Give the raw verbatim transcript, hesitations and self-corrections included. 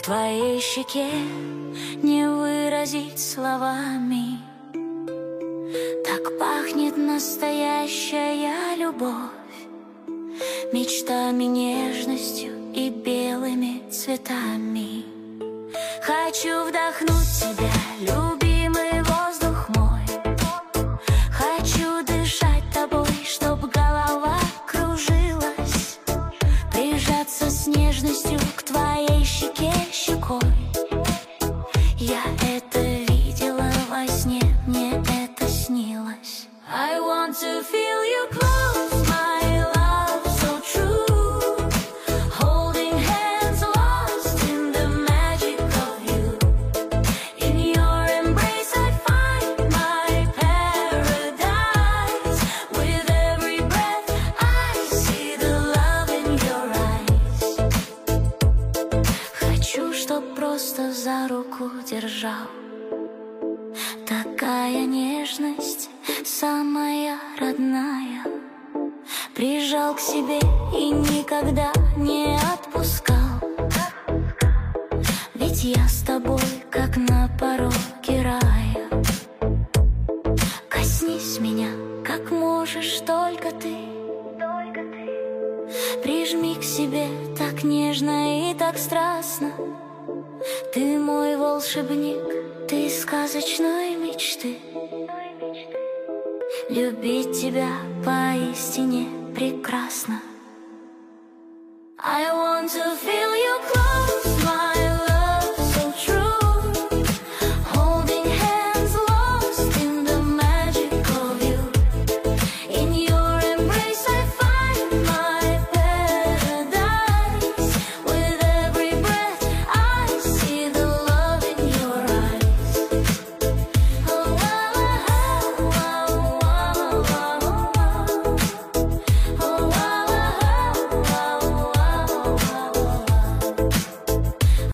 твоей щеке не выразить словами. Так пахнет настоящая любовь, мечтами, нежностью и белыми цветами. Хочу вдохнуть тебя, любимый воздух мой. Хочу дышать тобой, чтоб голова кружилась, прижаться с нежностью к твоей щеке щекой. Я это видела во сне, мне это снилось. I want to feel you close, my love so true. Holding hands, lost in the magic of you. In your embrace I find my paradise. With every breath I see the love in your eyes. Хочу, чтоб просто за руку держал. Такая нежность, самая родная. Прижал к себе и никогда не отпускал. Ведь я с тобой, как на пороге рая. Коснись меня, как можешь только ты. Прижми к себе так нежно и так страстно. Ты мой волшебник, ты из сказочной мечты. Любить тебя поистине прекрасно. I want to feel